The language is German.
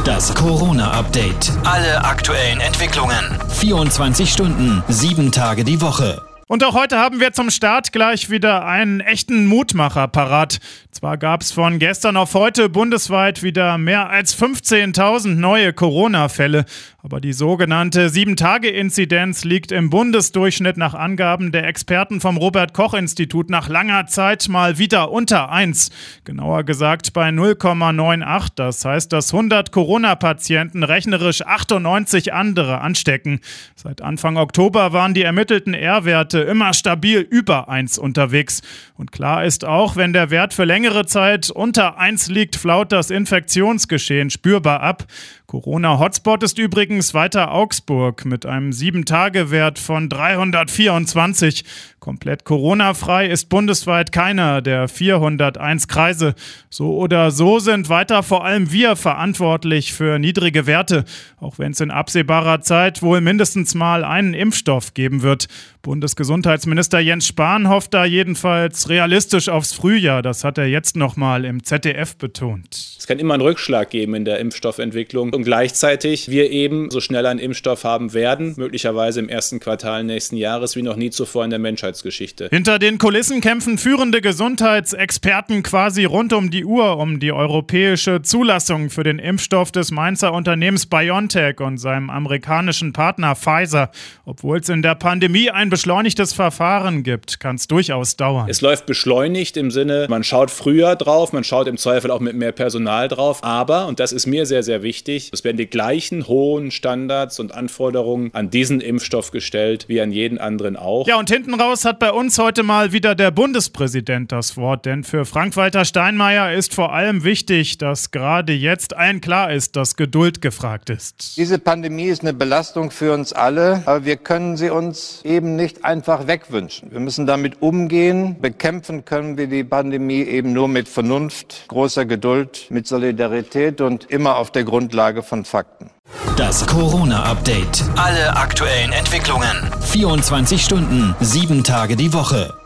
Das Corona-Update. Alle aktuellen Entwicklungen. 24 Stunden, 7 Tage die Woche. Und auch heute haben wir zum Start gleich wieder einen echten Mutmacher parat. Zwar gab es von gestern auf heute bundesweit wieder mehr als 15.000 neue Corona-Fälle, aber die sogenannte 7-Tage-Inzidenz liegt im Bundesdurchschnitt nach Angaben der Experten vom Robert-Koch-Institut nach langer Zeit mal wieder unter 1. Genauer gesagt bei 0,98. Das heißt, dass 100 Corona-Patienten rechnerisch 98 andere anstecken. Seit Anfang Oktober waren die ermittelten R-Werte immer stabil über 1 unterwegs. Und klar ist auch, wenn der Wert für längere Zeit unter 1 liegt, flaut das Infektionsgeschehen spürbar ab. Corona-Hotspot ist übrigens weiter Augsburg mit einem 7-Tage-Wert von 324. Komplett Corona-frei ist bundesweit keiner der 401 Kreise. So oder so sind weiter vor allem wir verantwortlich für niedrige Werte, auch wenn es in absehbarer Zeit wohl mindestens mal einen Impfstoff geben wird. Bundesgesundheitsminister Jens Spahn hofft da jedenfalls realistisch aufs Frühjahr. Das hat er jetzt nochmal im ZDF betont. Es kann immer einen Rückschlag geben in der Impfstoffentwicklung und gleichzeitig wir eben so schnell einen Impfstoff haben werden, möglicherweise im ersten Quartal nächsten Jahres wie noch nie zuvor in der Menschheitsgeschichte. Hinter den Kulissen kämpfen führende Gesundheitsexperten quasi rund um die Uhr um die europäische Zulassung für den Impfstoff des Mainzer Unternehmens BioNTech und seinem amerikanischen Partner Pfizer. Obwohl es in der Pandemie ein beschleunigtes Verfahren gibt, kann es durchaus dauern. Es läuft beschleunigt im Sinne, man schaut früher drauf, man schaut im Zweifel auch mit mehr Personal drauf, aber, und das ist mir sehr, sehr wichtig, es werden die gleichen hohen Standards und Anforderungen an diesen Impfstoff gestellt, wie an jeden anderen auch. Ja, und hinten raus hat bei uns heute mal wieder der Bundespräsident das Wort, denn für Frank-Walter Steinmeier ist vor allem wichtig, dass gerade jetzt allen klar ist, dass Geduld gefragt ist. Diese Pandemie ist eine Belastung für uns alle, aber wir können sie uns eben nicht einfach wegwünschen. Wir müssen damit umgehen. Bekämpfen können wir die Pandemie eben nur mit Vernunft, großer Geduld, mit Solidarität und immer auf der Grundlage von Fakten. Das Corona-Update. Alle aktuellen Entwicklungen. 24 Stunden, 7 Tage die Woche.